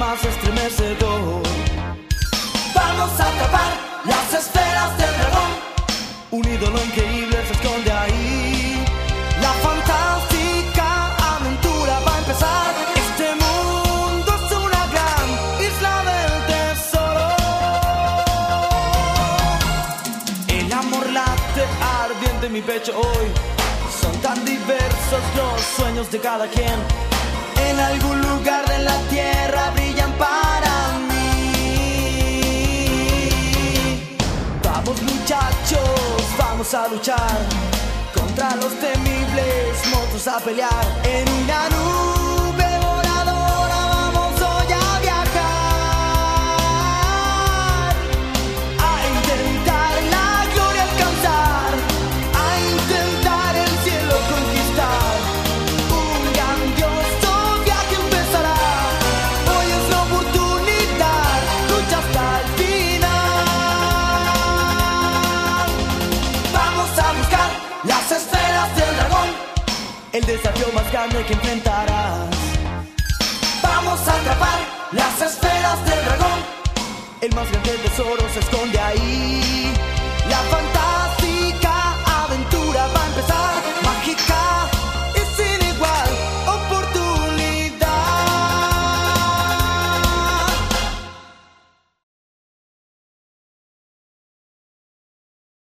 más estremecedor. Vamos a atrapar las esferas del dragón. Un ídolo increíble se esconde ahí. La fantástica aventura va a empezar. Este mundo es una gran isla del tesoro. El amor late ardiente en mi pecho hoy. Son tan diversos los sueños de cada quien. En algún lugar de la tierra brillan para mí. Vamos muchachos, vamos a luchar contra los temibles monstruos, a pelear en una nube voladora. Vamos hoy a viajar, a intentar la gloria alcanzar, a intentar el cielo conquistar. Un grandioso viaje empezará. Hoy es la oportunidad, lucha hasta el final. Vamos a buscar las esferas del dragón, el desafío más grande que enfrentarás. Vamos a atrapar las esferas del dragón. El más grande tesoro se esconde ahí. La fantasía